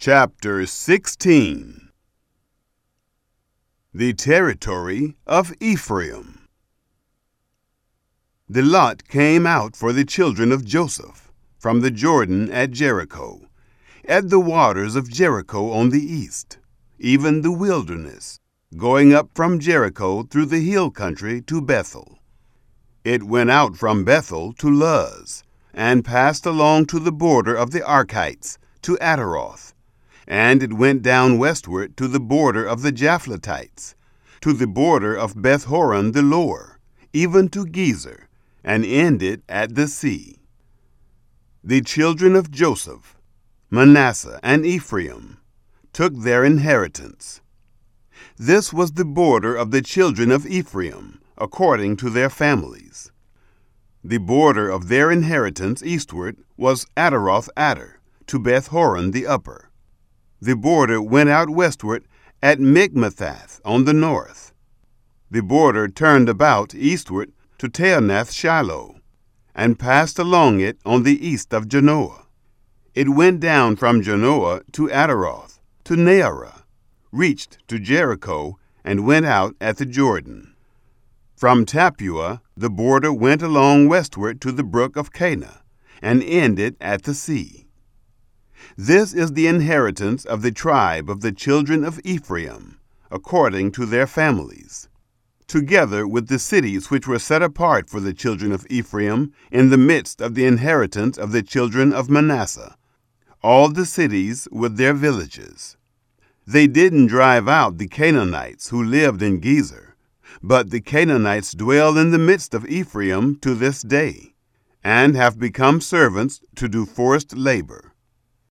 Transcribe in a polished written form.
Chapter 16. The territory of Ephraim. The lot came out for the children of Joseph from the Jordan at Jericho, at the waters of Jericho on the east, even the wilderness, going up from Jericho through the hill country to Bethel. It went out from Bethel to Luz, and passed along to the border of the Archites, to Ataroth. And it went down westward to the border of the Japhletites, to the border of Beth-horon the lower, even to Gezer, and ended at the sea. The children of Joseph, Manasseh and Ephraim, took their inheritance. This was the border of the children of Ephraim, according to their families. The border of their inheritance eastward was Ataroth-Adar, to Beth-horon the upper. The border went out westward at Michmethath on the north. The border turned about eastward to Taanath-Shiloh, and passed along it on the east of Janoah. It went down from Janoah to Ataroth, to Naarah, reached to Jericho, and went out at the Jordan. From Tappuah the border went along westward to the brook of Cana, and ended at the sea. This is the inheritance of the tribe of the children of Ephraim, according to their families, together with the cities which were set apart for the children of Ephraim in the midst of the inheritance of the children of Manasseh, all the cities with their villages. They didn't drive out the Canaanites who lived in Gezer, but the Canaanites dwell in the midst of Ephraim to this day, and have become servants to do forced labor.